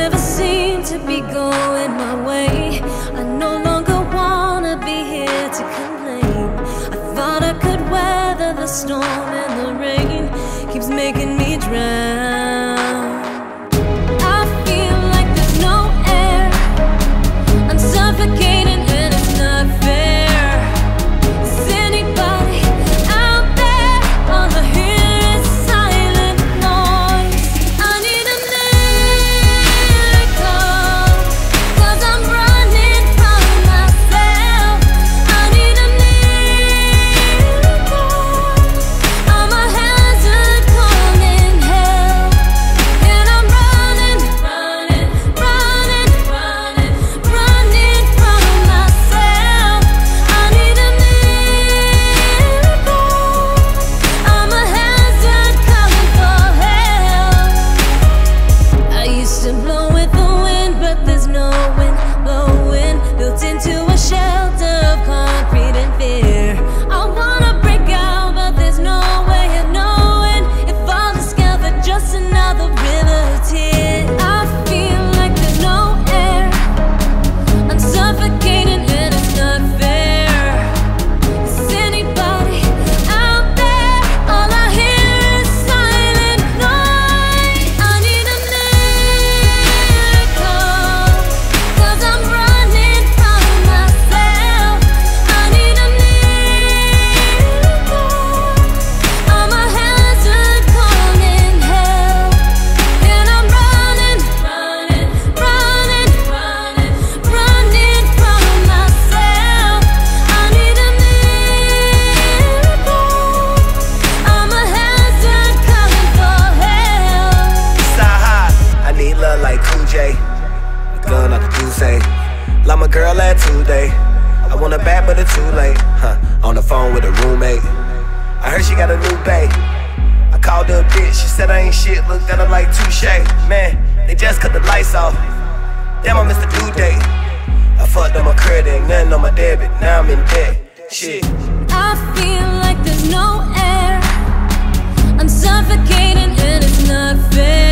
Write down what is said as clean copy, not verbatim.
never seem to be going my way. I no longer wanna be here to complain. I thought I could weather the storm and the rain keeps making me drown. I feel like there's no air. I'm suffocating and it's not fair. Is anybody out there? All I hear is silent noise. I need a miracle, 'cause I'm running from myself. I need a miracle. I'm a hazard calling hell, and I'm running, running, running, running, running from myself. I need a miracle. I'm a hazard calling for help. I used to blow with the wind, but there's no wind blowing. Built into a shelter of concrete and fear. I wanna break out, but there's no way of knowing if I'll discover just another river of tears. I feel like there's no air. I'm suffocating and it's not fair. Is anybody out there? All I hear is silent noise. I need a miracle, 'cause I'm running from myself. I need a miracle. I'm a hazard calling hell, and I'm running, running, running, running, running from myself. I need a miracle. I'm a hazard calling for help. Side high, I need love like Cool J. A gun out the Tuesday. Like my girl at 2 day. I want a bad, but it's too late. On the phone with a roommate. I heard she got a new bae. I called her a bitch, she said I ain't shit. Looked at her like touche. Man, they just cut the lights off. Damn, I missed the due date. I fucked up my credit, ain't nothing on my debit. Now I'm in debt. Shit. I feel like there's no air. I'm suffocating and it's not fair.